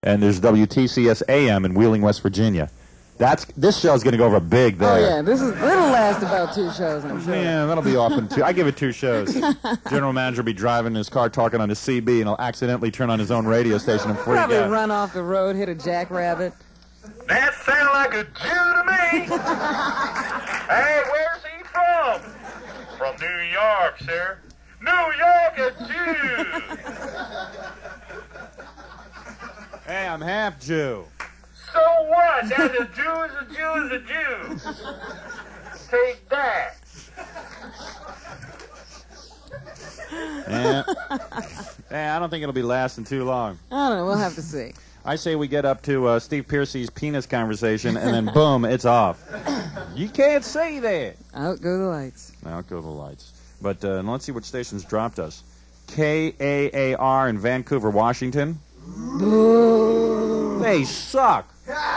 and there's WTCS AM in Wheeling, West Virginia. This show's going to go over big there. Oh, yeah. It'll last about 2 shows, I'm sure. Yeah, that'll be off in 2. I give it 2 shows. General manager will be driving in his car talking on his CB, and he'll accidentally turn on his own radio station and freak Probably out. run off the road, hit a jackrabbit. That sounds like a Jew to me. Hey, where's he from? From New York, sir. New York, a Jew. Hey, I'm half Jew. So what? That's a Jew is a Jew is a Jew. Take that. Yeah, I don't think it'll be lasting too long. I don't know. We'll have to see. I say we get up to Steve Piercy's penis conversation, and then boom, it's off. You can't say that. Out go the lights. Out go the lights. But let's see what stations dropped us. KAAR in Vancouver, Washington. Boo. They suck.